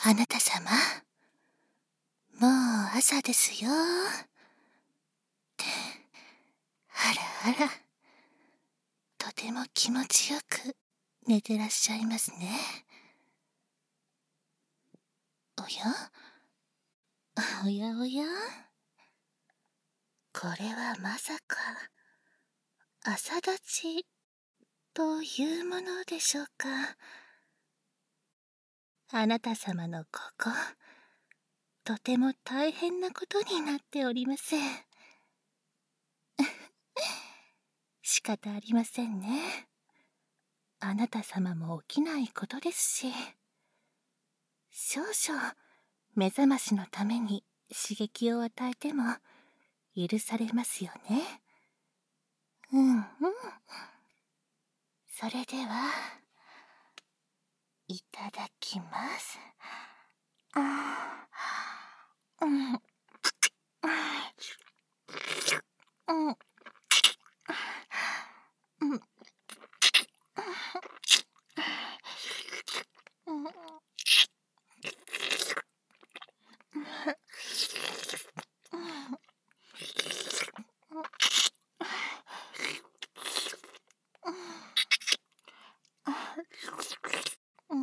あなた様、もう朝ですよ。って、あらあら、とても気持ちよく寝てらっしゃいますね。おやおやおや、これはまさか、朝立ちというものでしょうか。あなた様のここ、とても大変なことになっております。仕方ありませんね。あなた様も起きないことですし、少々目覚ましのために刺激を与えても許されますよね。うんうん。それでは、いただきます。ああ、うん、うん、うん、うん、うん、うん、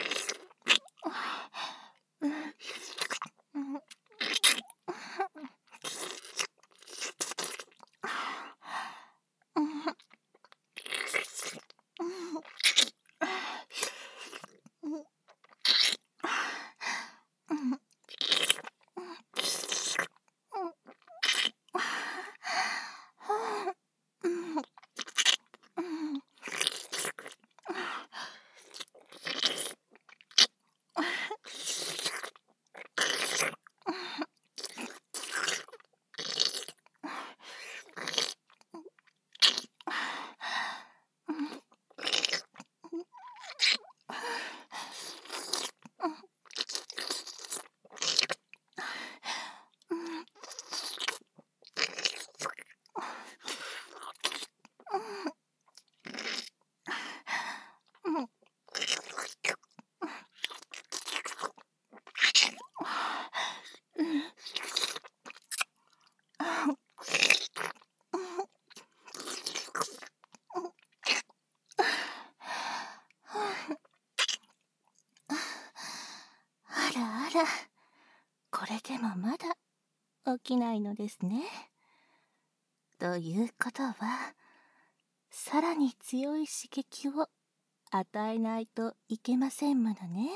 あらあら、これでもまだ起きないのですね。ということは、さらに強い刺激を与えないといけませんものね。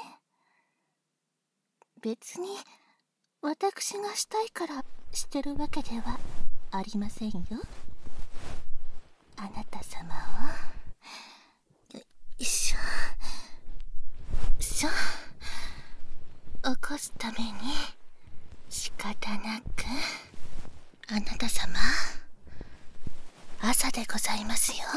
別に私がしたいからしてるわけではありませんよ。あなた様をよいしょ起こすために仕方なく、あなた様、朝でございますよ。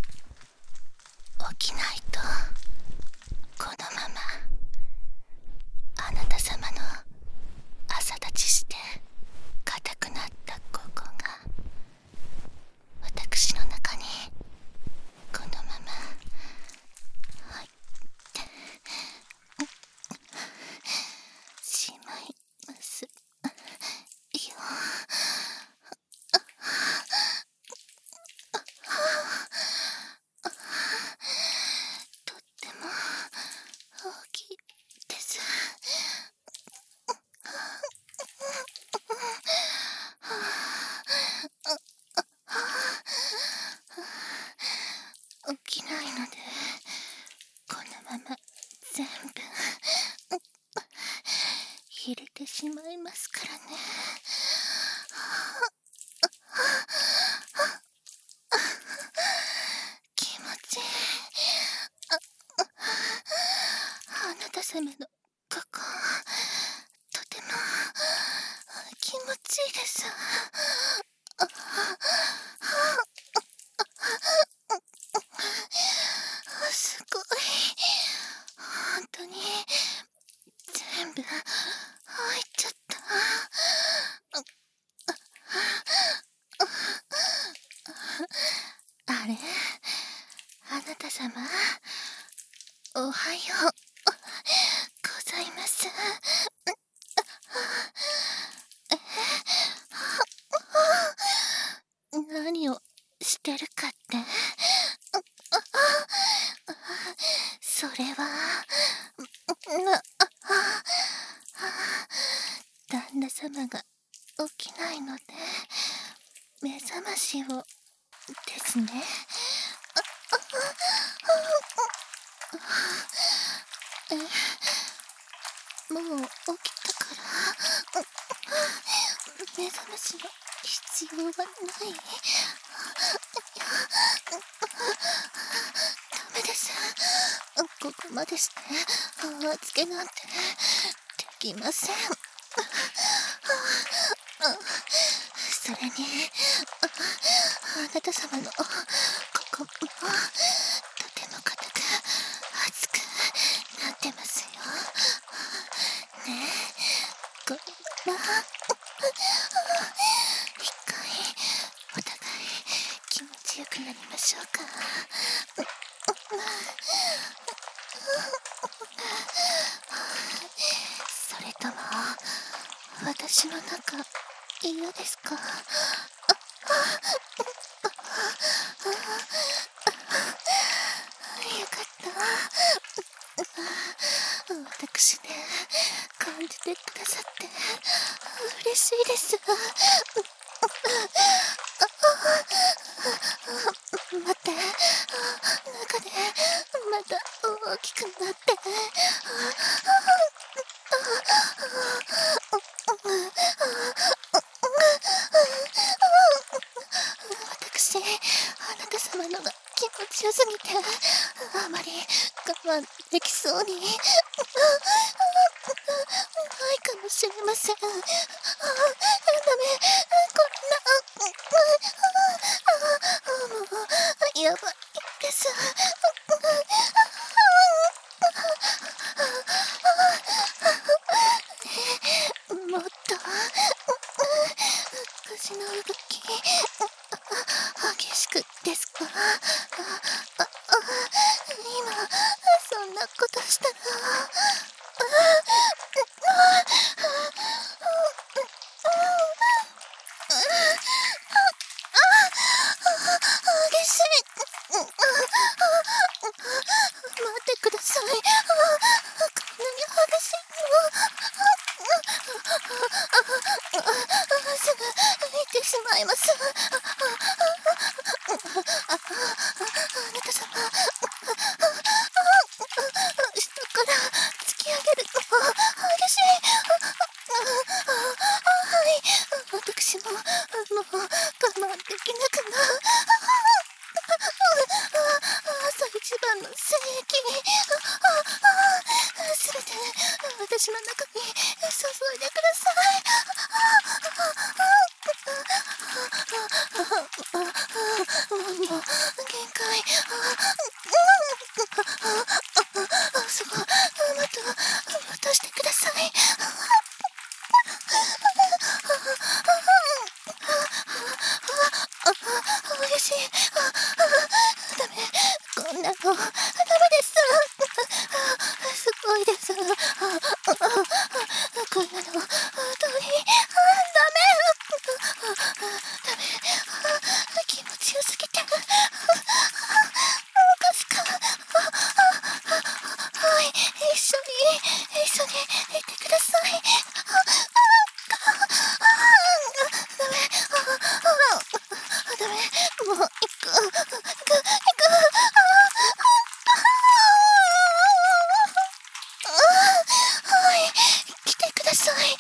起きないとこのままあなた様の朝立ちして硬くなったここが私の中にこのまま入ってしまいますよ。とっても大きいです。起きないのでこのまま全部入れてしまいますからね。気持ちいい。あなた様のここ、とても気持ちいいです。すごい。本当に全部入っちゃった。あれ、あなた様、おはようございます。 何をしてるかって？それは、旦那様が起きないので、目覚ましをですね。もう起きたから、目覚ましの必要はない。ダメです。ここまでして泡つけなんてできません。それにあなた様のここもとても硬く熱くなってますよね。これは一回お互い気持ちよくなりましょうか。それとも私の中嫌ですか？よかった。私ね、感じてくださって嬉しいです。待って、中でまた大きくなって。私、あなた様のが気持ちよすぎて、あまり我慢できそうにないかもしれません。ダメ、こんな、もう、やばいです。もっと、腰の動き、激しくですか？今、そんなことしたら、激しい。待ってください。こんなに激しいの。すぐ行ってしまいます。あなた様、下から突き上げるのは激しい。はい、私ももう我慢できなくな。朝一番の精液、すべて私の中に注いでください。もう限界。そう、もっとしてください。激しい。ダメ、こんなのダメです。すごいです。こんなの遠い。ダメ。ダメ。気持ちよすぎて。おかしか。はい、一緒にいてください。ダメ、もう行く。はい、来てください。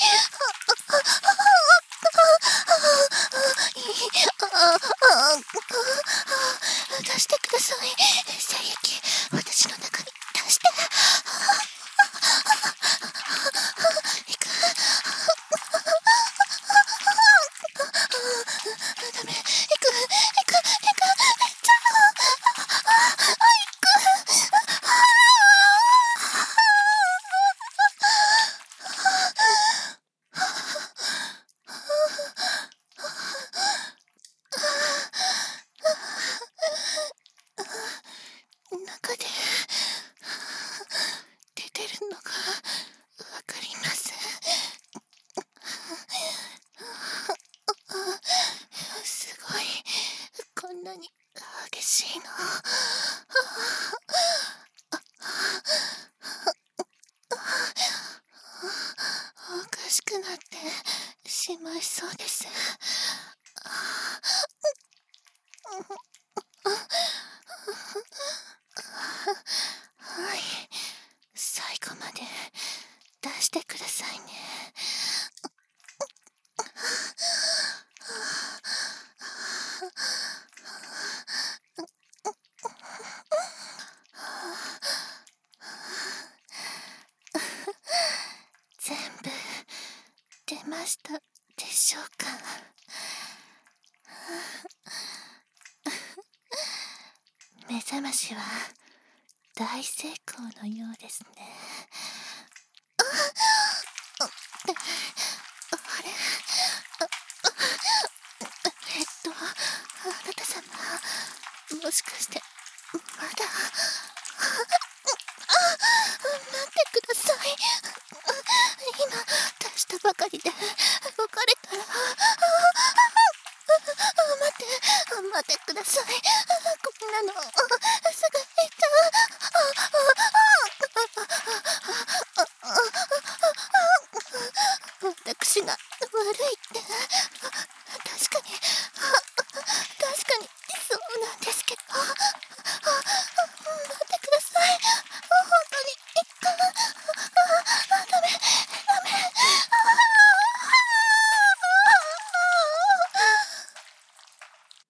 出してください。精液、私の中に出して。行く。 まいそうです。はい、最後まで出してくださいね。全部出ましたでしょうか。目覚ましは大成功のようですね。あれ、あなた様、もしかしてまだ。待ってください。今出したばかりで別れたら。待ってください。こんなのすぐ行っちゃう。私が悪いって。確かにそうなんですけど。